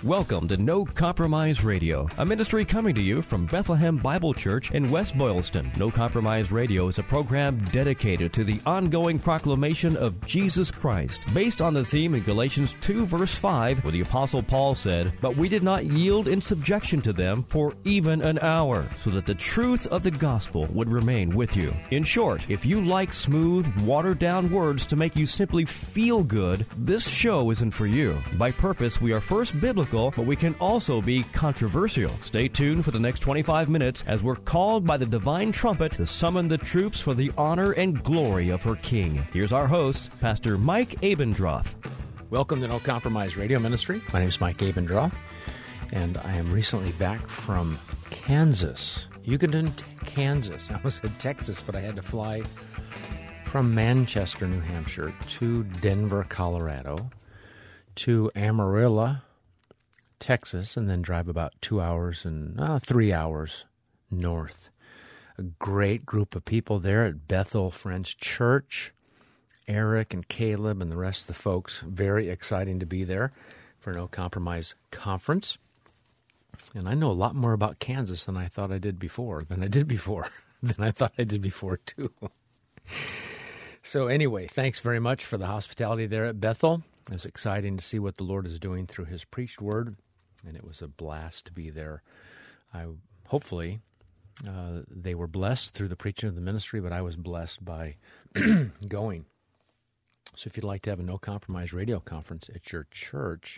Welcome to No Compromise Radio, a ministry coming to you from Bethlehem Bible Church in West Boylston. No Compromise Radio is a program dedicated to the ongoing proclamation of Jesus Christ, based on the theme in Galatians 2, verse 5, where the Apostle Paul said, "But we did not yield in subjection to them for even an hour, so that the truth of the gospel would remain with you." In short, if you like smooth, watered-down words to make you simply feel good, this show isn't for you. By purpose, we are first biblical, but we can also be controversial. Stay tuned for the next 25 minutes as we're called by the divine trumpet to summon the troops for the honor and glory of her King. Here's our host, Pastor Mike Abendroth. Welcome to No Compromise Radio Ministry. My name is Mike Abendroth, and I am recently back from Kansas. Hugoton, Kansas. I almost said Texas, but I had to fly from Manchester, New Hampshire, to Denver, Colorado, to Amarillo, Texas, and then drive about 2 hours and 3 hours north. A great group of people there at Bethel Friends Church. Eric and Caleb and the rest of the folks. Very exciting to be there for No Compromise Conference. And I know a lot more about Kansas than I thought I did before, than I thought I did before, too. So anyway, thanks very much for the hospitality there at Bethel. It was exciting to see what the Lord is doing through His preached word, and it was a blast to be there. Hopefully, they were blessed through the preaching of the ministry, but I was blessed by going. So if you'd like to have a No Compromise radio conference at your church,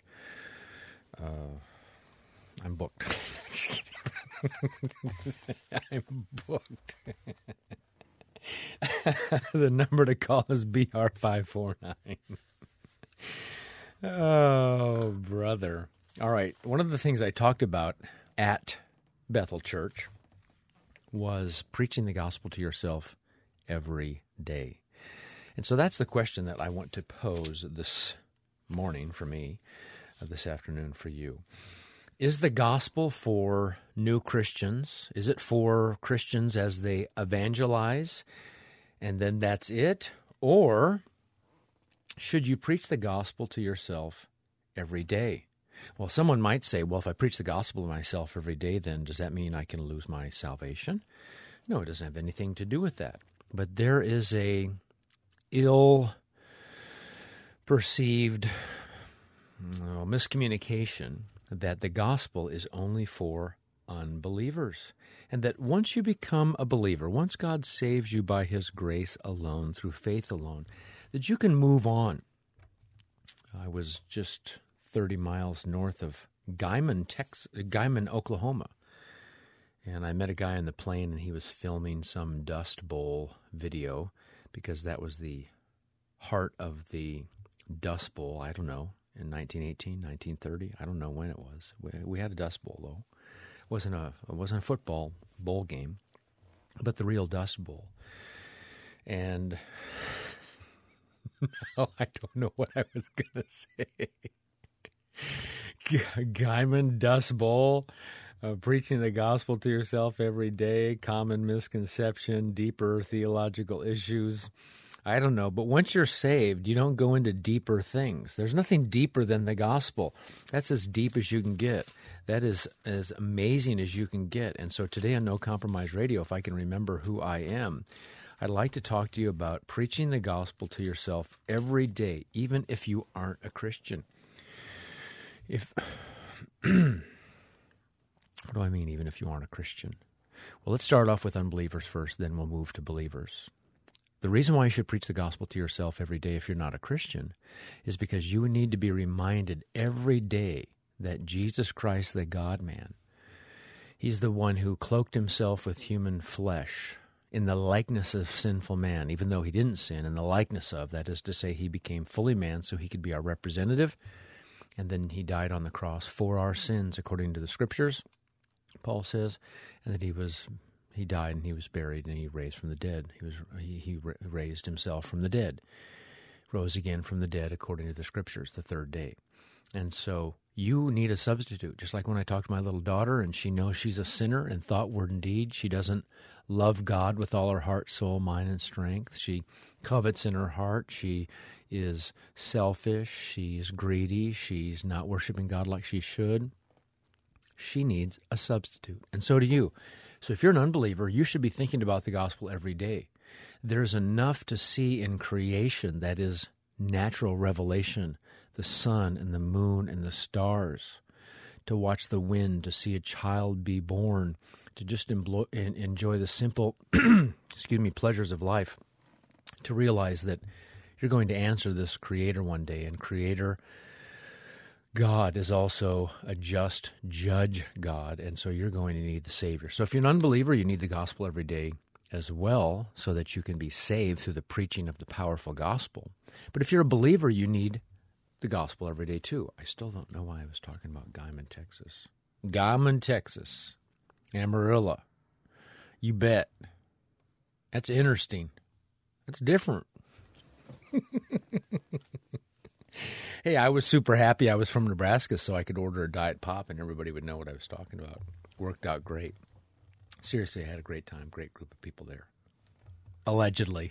I'm booked. I'm booked. The number to call is BR549. Oh, brother. All right. One of the things I talked about at Bethel Church was preaching the gospel to yourself every day. And so that's the question that I want to pose this morning for me, this afternoon for you. Is the gospel for new Christians? Is it for Christians as they evangelize, and then that's it? Or should you preach the gospel to yourself every day? Well, someone might say, well, if I preach the gospel to myself every day, then does that mean I can lose my salvation? No, it doesn't have anything to do with that. But there is a ill-perceived miscommunication that the gospel is only for unbelievers, and that once you become a believer, once God saves you by His grace alone, through faith alone, that you can move on. I was just 30 miles north of Guyman, Oklahoma, and I met a guy on the plane, and he was filming some Dust Bowl video, because that was the heart of the Dust Bowl, I don't know, in 1918, 1930. I don't know when it was. We had a Dust Bowl, though. It wasn't a football bowl game, but the real Dust Bowl. And now I don't know what I was going to say. Guyman Dust Bowl, preaching the gospel to yourself every day, common misconception, deeper theological issues. I don't know, but once you're saved, you don't go into deeper things. There's nothing deeper than the gospel. That's as deep as you can get. That is as amazing as you can get. And so today on No Compromise Radio, if I can remember who I am, I'd like to talk to you about preaching the gospel to yourself every day, even if you aren't a Christian. What do I mean, even if you aren't a Christian? Well, let's start off with unbelievers first, then we'll move to believers. The reason why you should preach the gospel to yourself every day if you're not a Christian is because you need to be reminded every day that Jesus Christ, the God-man, He's the one who cloaked Himself with human flesh in the likeness of sinful man, even though He didn't sin, in the likeness of, that is to say, He became fully man so He could be our representative, and then He died on the cross for our sins, according to the Scriptures, Paul says, and that He died and He was buried and He raised from the dead. He raised Himself from the dead, rose again from the dead according to the Scriptures the third day. And so you need a substitute. Just like when I talk to my little daughter and she knows she's a sinner in thought, word, and deed. She doesn't love God with all her heart, soul, mind, and strength. She covets in her heart. She is selfish. She's greedy. She's not worshiping God like she should. She needs a substitute. And so do you. So if you're an unbeliever, you should be thinking about the gospel every day. There's enough to see in creation that is natural revelation, the sun and the moon and the stars, to watch the wind, to see a child be born, to just enjoy the simple pleasures of life, to realize that you're going to answer this Creator one day, and Creator God is also a just judge God, and so you're going to need the Savior. So if you're an unbeliever, you need the gospel every day as well, so that you can be saved through the preaching of the powerful gospel. But if you're a believer, you need the gospel every day too. I still don't know why I was talking about Guyman, Texas. Guyman, Texas. Amarillo. You bet. That's interesting. That's different. Hey, I was super happy I was from Nebraska so I could order a Diet Pop and everybody would know what I was talking about. Worked out great. Seriously, I had a great time. Great group of people there. Allegedly.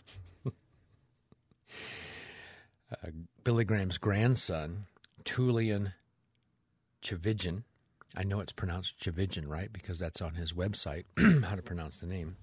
Billy Graham's grandson, Tullian Tchividjian. I know it's pronounced Tchividjian, right? Because that's on his website, how to pronounce the name.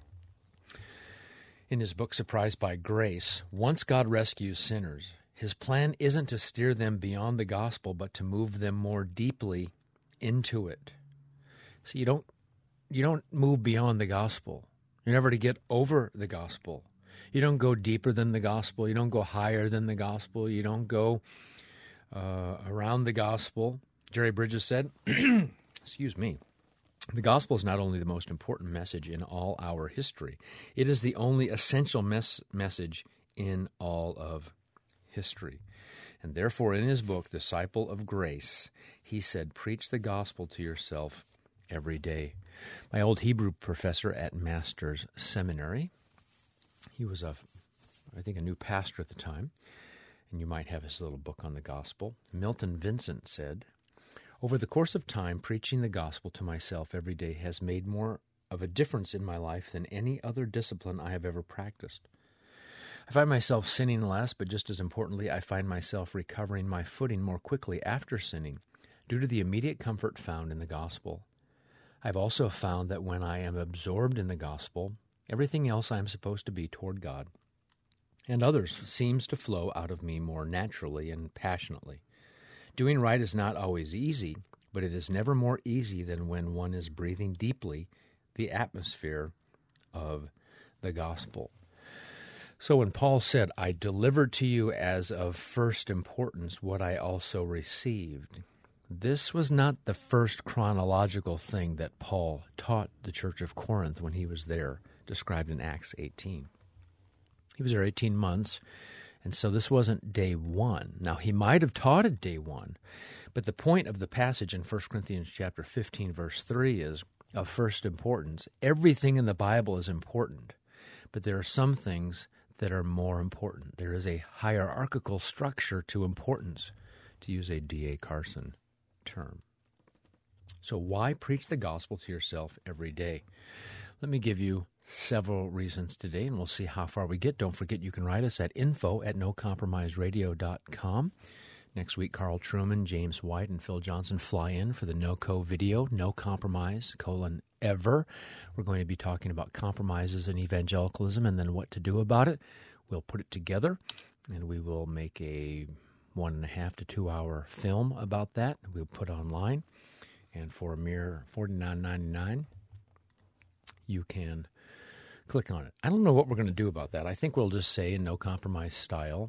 In his book, Surprised by Grace, once God rescues sinners, his plan isn't to steer them beyond the gospel, but to move them more deeply into it. So you don't move beyond the gospel. You're never to get over the gospel. You don't go deeper than the gospel. You don't go higher than the gospel. You don't go around the gospel. Jerry Bridges said, excuse me, the gospel is not only the most important message in all our history, it is the only essential message in all of history. And therefore, in his book, Disciple of Grace, he said, preach the gospel to yourself every day. My old Hebrew professor at Masters Seminary, he was, I think, a new pastor at the time, and you might have his little book on the gospel. Milton Vincent said, over the course of time, preaching the gospel to myself every day has made more of a difference in my life than any other discipline I have ever practiced. I find myself sinning less, but just as importantly, I find myself recovering my footing more quickly after sinning due to the immediate comfort found in the gospel. I've also found that when I am absorbed in the gospel, everything else I am supposed to be toward God and others seems to flow out of me more naturally and passionately. Doing right is not always easy, but it is never more easy than when one is breathing deeply the atmosphere of the gospel. So when Paul said, I delivered to you as of first importance what I also received, this was not the first chronological thing that Paul taught the church of Corinth when he was there, described in Acts 18. He was there 18 months, and so this wasn't day one. Now, he might have taught it day one, but the point of the passage in 1 Corinthians chapter 15, verse 3 is of first importance. Everything in the Bible is important, but there are some things that are more important. There is a hierarchical structure to importance, to use a D.A. Carson term. So why preach the gospel to yourself every day? Let me give you several reasons today, and we'll see how far we get. Don't forget you can write us at info@nocompromiseradio.com. Next week, Carl Truman, James White, and Phil Johnson fly in for the No-Co video, No Compromise, ever. We're going to be talking about compromises in evangelicalism and then what to do about it. We'll put it together, and we will make a 1.5 to 2 hour film about that. We'll put online, and for a mere $49.99, you can click on it. I don't know what we're going to do about that. I think we'll just say in No Compromise style,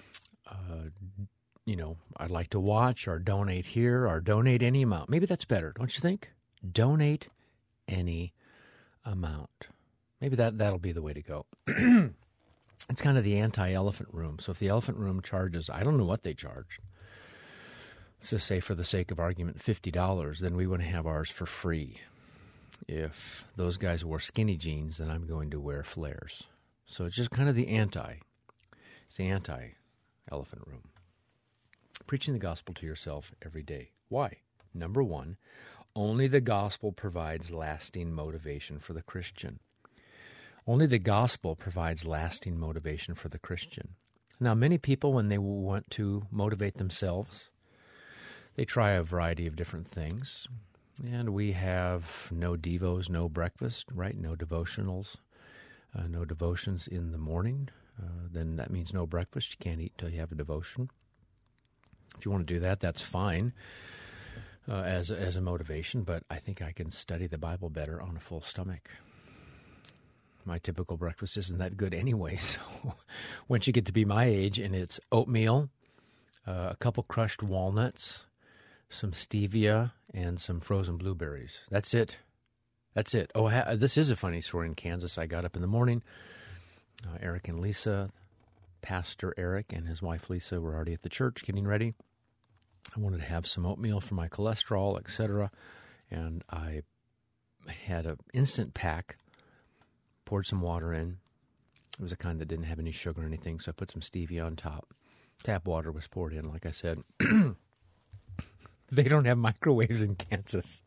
I'd like to watch or donate here or donate any amount. Maybe that's better, don't you think? Donate any amount. Maybe that'll be the way to go. It's kind of the anti-elephant room. So if the elephant room charges, I don't know what they charge. Let's just say for the sake of argument, $50, then we want to have ours for free. If those guys wore skinny jeans, then I'm going to wear flares. So it's just kind of the anti-elephant room. preaching the gospel to yourself every day. Why? Number one, only the gospel provides lasting motivation for the Christian. Only the gospel provides lasting motivation for the Christian. Now, many people, when they want to motivate themselves, they try a variety of different things. And we have no devos, no breakfast, right? No devotionals, no devotions in the morning. Then that means no breakfast. You can't eat until you have a devotion. If you want to do that, that's fine as a motivation, but I think I can study the Bible better on a full stomach. My typical breakfast isn't that good anyway, so once you get to be my age and it's oatmeal, a couple crushed walnuts, some stevia, and some frozen blueberries. That's it. That's it. Oh, this is a funny story in Kansas. I got up in the morning. Eric and Lisa, Pastor Eric and his wife Lisa were already at the church getting ready. I wanted to have some oatmeal for my cholesterol, etc. And I had an instant pack, poured some water in. It was a kind that didn't have any sugar or anything, so I put some stevia on top. Tap water was poured in, like I said. They don't have microwaves in Kansas.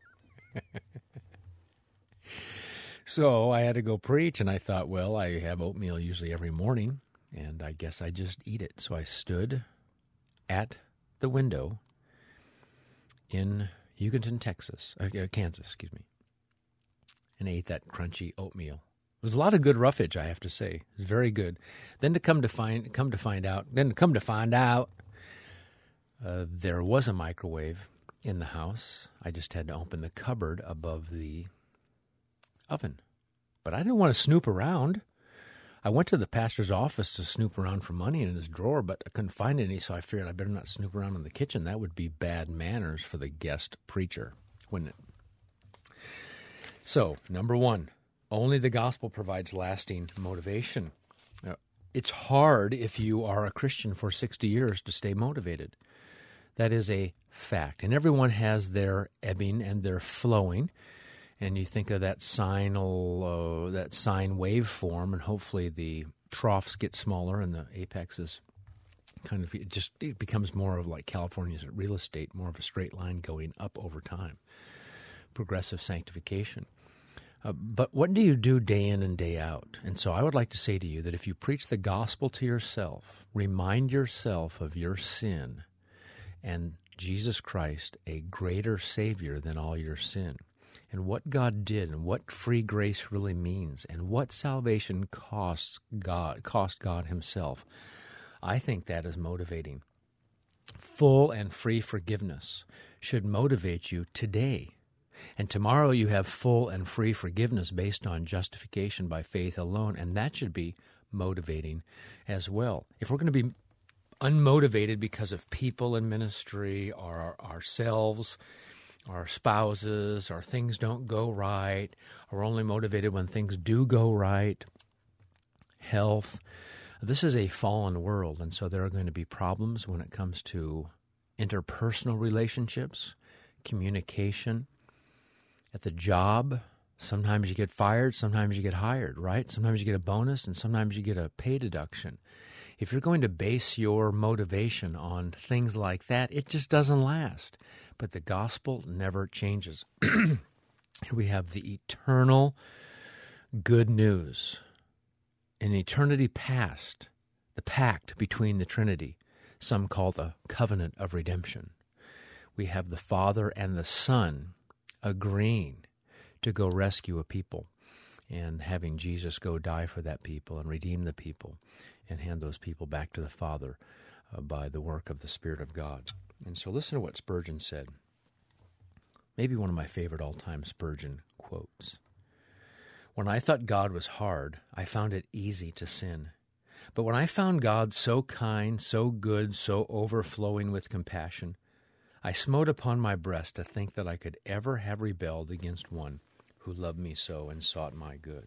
So I had to go preach, and I thought, well, I have oatmeal usually every morning, and I guess I just eat it. So I stood at the window in Hugoton, Kansas, and ate that crunchy oatmeal. It was a lot of good roughage, I have to say. It was very good. Then to come to find out, there was a microwave in the house. I just had to open the cupboard above the oven. But I didn't want to snoop around. I went to the pastor's office to snoop around for money in his drawer, but I couldn't find any, so I figured I better not snoop around in the kitchen. That would be bad manners for the guest preacher, wouldn't it? So, number one, only the gospel provides lasting motivation. It's hard if you are a Christian for 60 years to stay motivated. That is a fact. And everyone has their ebbing and their flowing. And you think of that sine waveform, and hopefully the troughs get smaller and the apex is kind of, it becomes more of like California's real estate, more of a straight line going up over time. Progressive sanctification. But what do you do day in and day out? And so I would like to say to you that if you preach the gospel to yourself, remind yourself of your sin and Jesus Christ, a greater Savior than all your sin, and what God did and what free grace really means and what salvation cost God himself, I think that is motivating. Full and free forgiveness should motivate you today. And tomorrow you have full and free forgiveness based on justification by faith alone, and that should be motivating as well. If we're going to be unmotivated because of people in ministry or ourselves, our spouses, or things don't go right, or only motivated when things do go right, health, this is a fallen world, and so there are going to be problems when it comes to interpersonal relationships, communication. At the job, sometimes you get fired, sometimes you get hired, right? Sometimes you get a bonus, and sometimes you get a pay deduction. If you're going to base your motivation on things like that, it just doesn't last. But the gospel never changes. We have the eternal good news. In eternity past, the pact between the Trinity, some call the covenant of redemption. We have the Father and the Son agreeing to go rescue a people and having Jesus go die for that people and redeem the people and hand those people back to the Father by the work of the Spirit of God. And so listen to what Spurgeon said. Maybe one of my favorite all-time Spurgeon quotes. When I thought God was hard, I found it easy to sin. But when I found God so kind, so good, so overflowing with compassion, I smote upon my breast to think that I could ever have rebelled against one who loved me so and sought my good.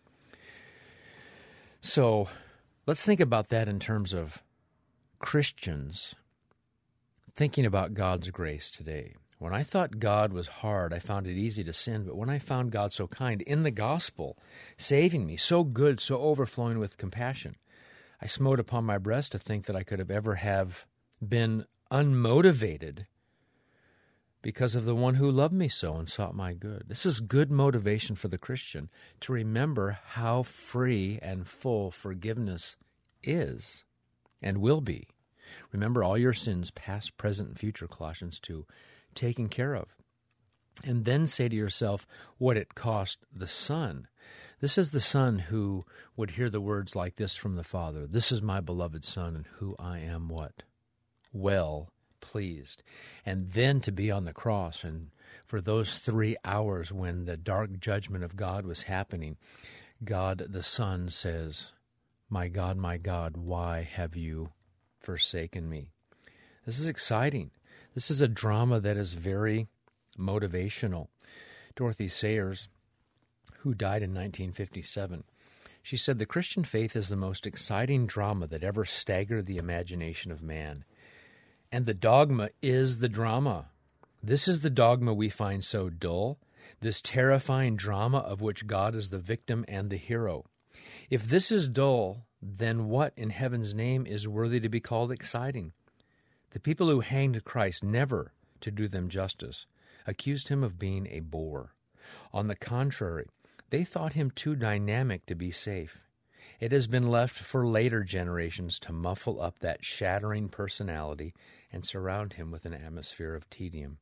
So let's think about that in terms of Christians thinking about God's grace today. When I thought God was hard, I found it easy to sin, but when I found God so kind in the gospel, saving me, so good, so overflowing with compassion, I smote upon my breast to think that I could have ever have been unmotivated because of the one who loved me so and sought my good. This is good motivation for the Christian to remember how free and full forgiveness is and will be. Remember all your sins, past, present, and future, Colossians 2, taken care of. And then say to yourself what it cost the Son. This is the Son who would hear the words like this from the Father. This is my beloved Son, in who I am what? Well pleased. And then to be on the cross, and for those 3 hours when the dark judgment of God was happening, God the Son says, my God, why have you forsaken me? This is exciting. This is a drama that is very motivational. Dorothy Sayers, who died in 1957, she said, the Christian faith is the most exciting drama that ever staggered the imagination of man. And the dogma is the drama. This is the dogma we find so dull, this terrifying drama of which God is the victim and the hero. If this is dull, then what in heaven's name is worthy to be called exciting? The people who hanged Christ, never, to do them justice, accused him of being a bore. On the contrary, they thought him too dynamic to be safe. It has been left for later generations to muffle up that shattering personality and surround him with an atmosphere of tedium.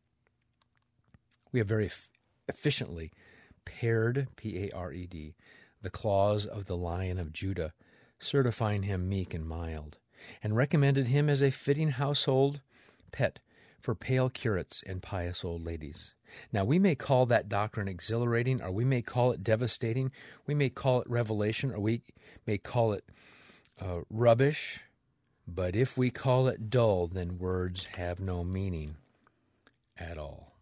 We have very efficiently pared, P-A-R-E-D, the claws of the Lion of Judah, certifying him meek and mild, and recommended him as a fitting household pet for pale curates and pious old ladies. Now, we may call that doctrine exhilarating, or we may call it devastating, we may call it revelation, or we may call it rubbish, but if we call it dull, then words have no meaning at all.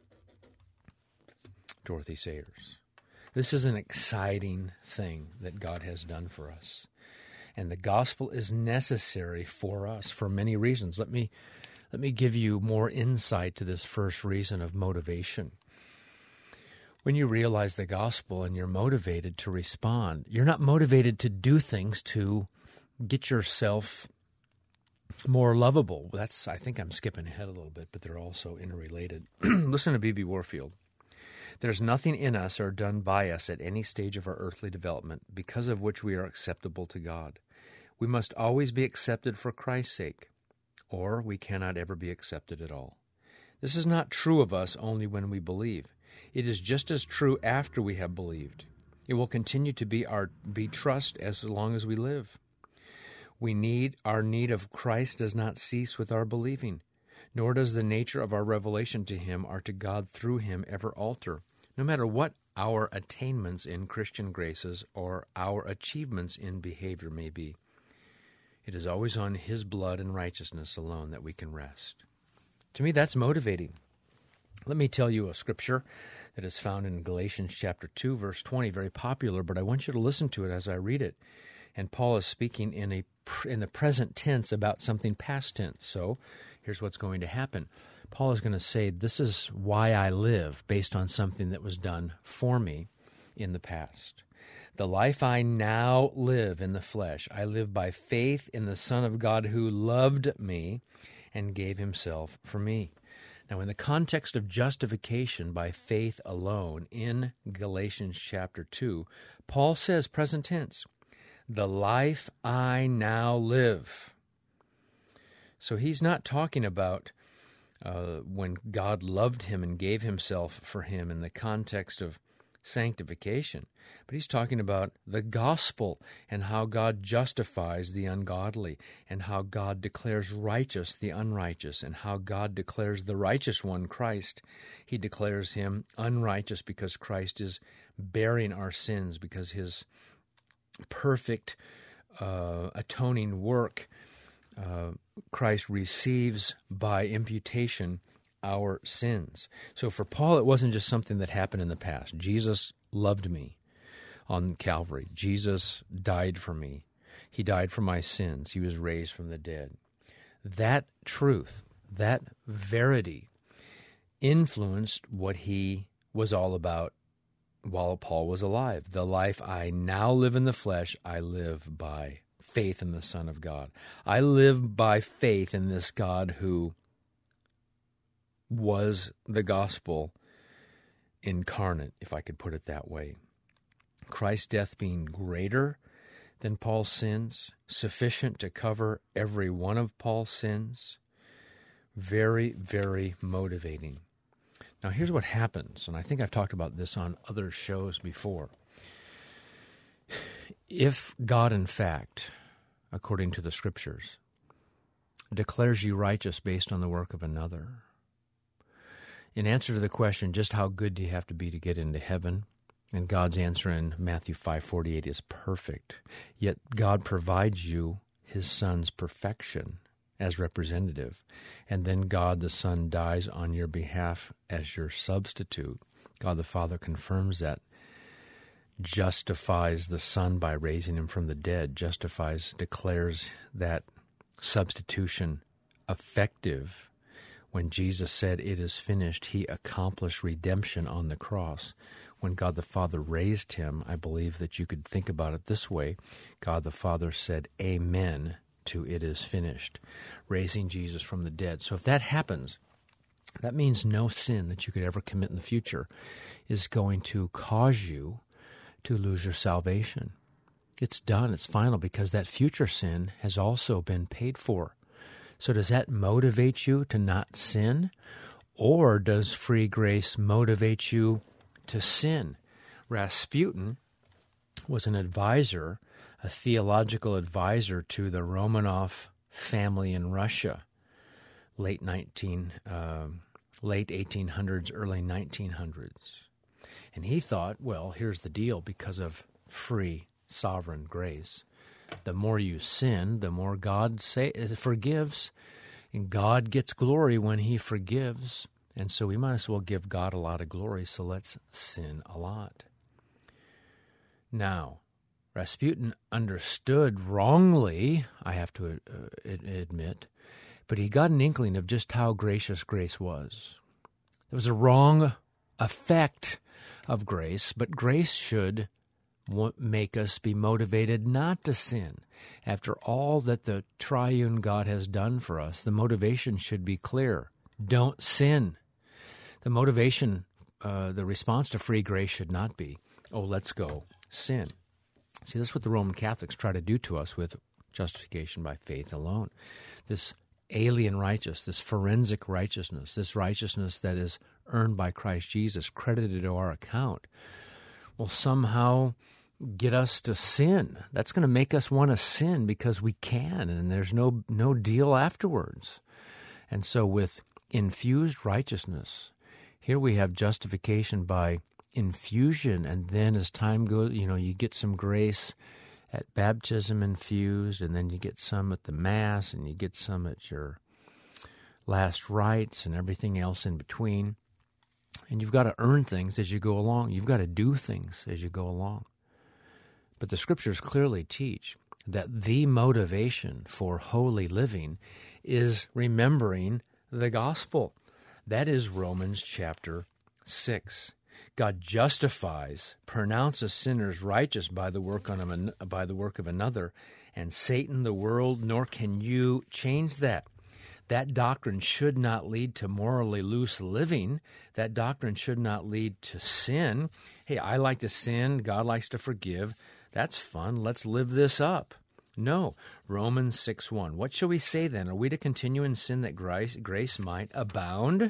Dorothy Sayers. This is an exciting thing that God has done for us. And the gospel is necessary for us for many reasons. Let me give you more insight to this first reason of motivation. When you realize the gospel and you're motivated to respond, you're not motivated to do things to get yourself more lovable. I think I'm skipping ahead a little bit, but they're also interrelated. Listen to B.B. Warfield. There's nothing in us or done by us at any stage of our earthly development because of which we are acceptable to God. We must always be accepted for Christ's sake, or we cannot ever be accepted at all. This is not true of us only when we believe. It is just as true after we have believed. It will continue to be trust as long as we live. Our need of Christ does not cease with our believing, nor does the nature of our revelation to him or to God through him ever alter, no matter what our attainments in Christian graces or our achievements in behavior may be. It is always on his blood and righteousness alone that we can rest. To me, that's motivating. Let me tell you a scripture that is found in Galatians chapter 2, verse 20, very popular, but I want you to listen to it as I read it. And Paul is speaking in the present tense about something past tense. So here's what's going to happen. Paul is going to say, this is why I live, based on something that was done for me in the past. The life I now live in the flesh, I live by faith in the Son of God who loved me and gave himself for me. Now, in the context of justification by faith alone in Galatians chapter 2, Paul says, present tense, the life I now live. So he's not talking about when God loved him and gave himself for him in the context of sanctification, but he's talking about the gospel and how God justifies the ungodly and how God declares righteous the unrighteous and how God declares the righteous one, Christ. He declares him unrighteous because Christ is bearing our sins, because his perfect atoning work Christ receives by imputation our sins. So for Paul, it wasn't just something that happened in the past. Jesus loved me on Calvary. Jesus died for me. He died for my sins. He was raised from the dead. That truth, that verity, influenced what he was all about while Paul was alive. The life I now live in the flesh, I live by faith in the Son of God. I live by faith in this God who was the gospel incarnate, if I could put it that way. Christ's death being greater than Paul's sins, sufficient to cover every one of Paul's sins. Very, very motivating. Now, here's what happens, and I think I've talked about this on other shows before. If God, in fact, according to the Scriptures, declares you righteous based on the work of another, in answer to the question, just how good do you have to be to get into heaven? And God's answer in Matthew 5:48 is perfect. Yet God provides you his Son's perfection as representative. And then God the Son dies on your behalf as your substitute. God the Father confirms that, justifies the Son by raising him from the dead, declares that substitution effective. When Jesus said, "It is finished," he accomplished redemption on the cross. When God the Father raised him, I believe that you could think about it this way. God the Father said, "Amen" to "it is finished," raising Jesus from the dead. So if that happens, that means no sin that you could ever commit in the future is going to cause you to lose your salvation. It's done. It's final, because that future sin has also been paid for. So does that motivate you to not sin? Or does free grace motivate you to sin? Rasputin was an advisor, a theological advisor to the Romanov family in Russia, late 1800s, early 1900s. And he thought, well, here's the deal, because of free sovereign grace, the more you sin, the more God forgives, and God gets glory when he forgives. And so we might as well give God a lot of glory, so let's sin a lot. Now, Rasputin understood wrongly, I have to admit, but he got an inkling of just how gracious grace was. There was a wrong effect of grace, but grace should make us be motivated not to sin. After all that the triune God has done for us, the motivation should be clear. Don't sin. The motivation, the response to free grace should not be, oh, let's go sin. See, that's what the Roman Catholics try to do to us with justification by faith alone. This alien righteousness, this forensic righteousness, this righteousness that is earned by Christ Jesus, credited to our account, will somehow get us to sin. That's going to make us want to sin because we can, and there's no deal afterwards. And so with infused righteousness, here we have justification by infusion, and then as time goes, you get some grace at baptism infused, and then you get some at the Mass, and you get some at your last rites and everything else in between. And you've got to earn things as you go along. You've got to do things as you go along. But the Scriptures clearly teach that the motivation for holy living is remembering the gospel. That is Romans chapter 6. God justifies, pronounces sinners righteous by the work of another, and Satan, the world, nor can you change that. That doctrine should not lead to morally loose living. That doctrine should not lead to sin. Hey, I like to sin. God likes to forgive. That's fun. Let's live this up. No. Romans 6:1. What shall we say then? Are we to continue in sin that grace might abound?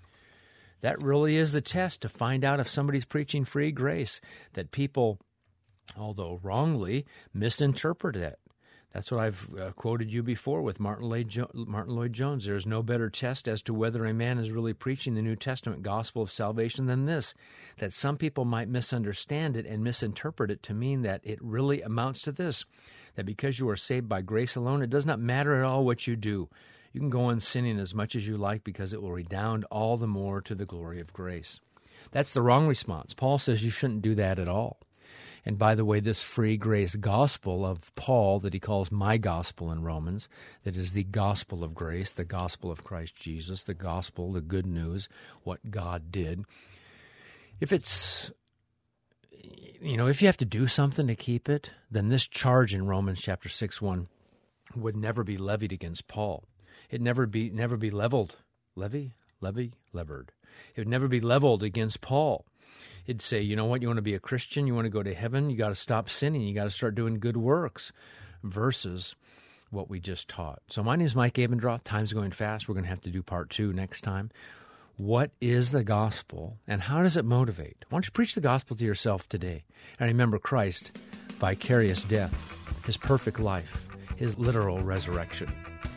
That really is the test to find out if somebody's preaching free grace, that people, although wrongly, misinterpret it. That's what I've quoted you before with Martin Lloyd Jones. There is no better test as to whether a man is really preaching the New Testament gospel of salvation than this, that some people might misunderstand it and misinterpret it to mean that it really amounts to this, that because you are saved by grace alone, it does not matter at all what you do. You can go on sinning as much as you like because it will redound all the more to the glory of grace. That's the wrong response. Paul says you shouldn't do that at all. And by the way, this free grace gospel of Paul that he calls my gospel in Romans, that is the gospel of grace, the gospel of Christ Jesus, the gospel, the good news, what God did. If it's, if you have to do something to keep it, then this charge in Romans chapter 6:1 would never be levied against Paul. It'd never be leveled. Levered. It would never be leveled against Paul. It'd say, you know what, you want to be a Christian, you want to go to heaven, you got to stop sinning, you got to start doing good works, versus what we just taught. So my name is Mike Abendroth. Time's going fast. We're going to have to do part 2 next time. What is the gospel, and how does it motivate? Why don't you preach the gospel to yourself today? And remember Christ's vicarious death, his perfect life, his literal resurrection.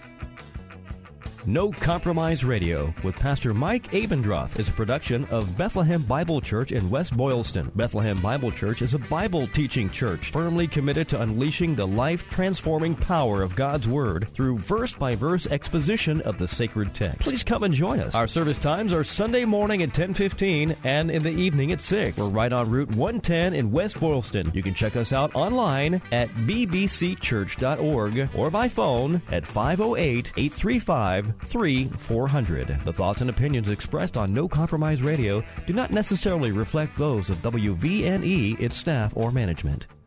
No Compromise Radio with Pastor Mike Abendroth is a production of Bethlehem Bible Church in West Boylston. Bethlehem Bible Church is a Bible-teaching church firmly committed to unleashing the life-transforming power of God's Word through verse-by-verse exposition of the sacred text. Please come and join us. Our service times are Sunday morning at 10:15 and in the evening at 6. We're right on Route 110 in West Boylston. You can check us out online at bbcchurch.org or by phone at 508-835-3400. The thoughts and opinions expressed on No Compromise Radio do not necessarily reflect those of WVNE, its staff, or management.